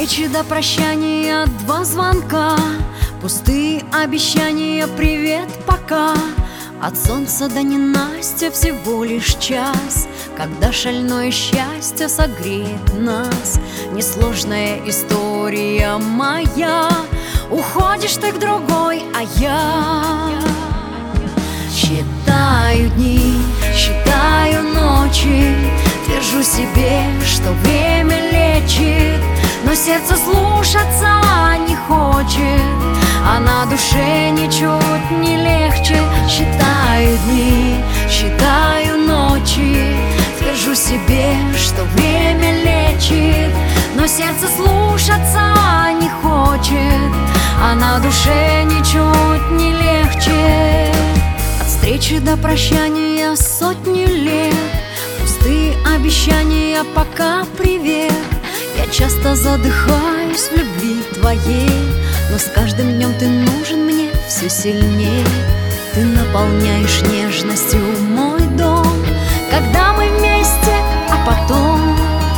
встречи до прощания 2 звонка, пустые обещания, привет, пока. От солнца до ненастья всего лишь час, когда шальное счастье согреет нас. Несложная история моя, уходишь ты к другой, а я считаю дни, считаю ночи, твержу себе, что время лечит, но сердце слушаться не хочет, а на душе ничуть не легче. Считаю дни, считаю ночи, твержу себе, что время лечит, но сердце слушаться не хочет, а на душе ничуть не легче. От встречи до прощания сотни лет, пустые обещания, пока привет. Я часто задыхаюсь в любви твоей, но с каждым днем ты нужен мне все сильнее. Ты наполняешь нежностью мой дом, когда мы вместе, а потом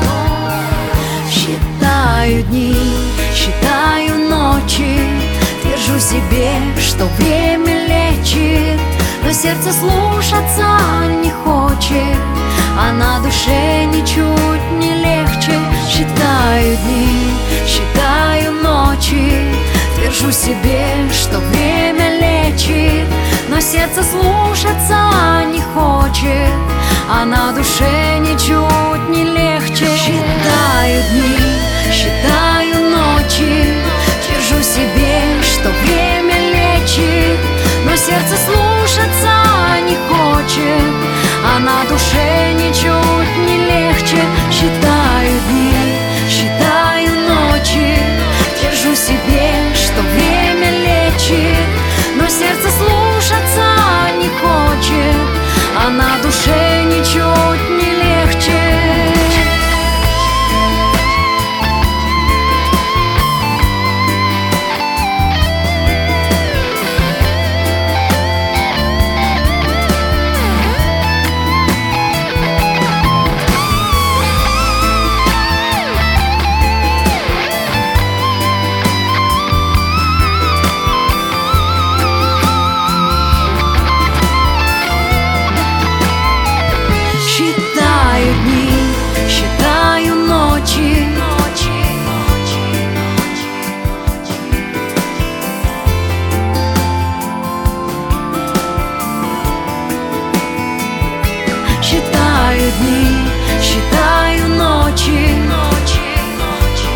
считаю дни, считаю ночи, твержу себе, что время лечит, но сердце слушаться не хочет, а на душе ничуть не легче. Считаю дни, считаю ночи, твержу себе, что время лечит, но сердце слушаться не хочет, а на душе ничуть не легче. Считаю дни, считаю ночи, твержу себе, что время лечит, но сердце слушаться не хочет, а на душе ничуть не легче. Считаю дни, считаю ночи, твержу себе, что время лечит, но сердце слушаться не хочет, а на душе ничуть не легче. Считаю дни, считаю ночи, считаю дни, считаю ночи,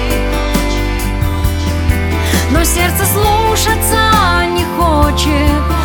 но сердце слушаться не хочет,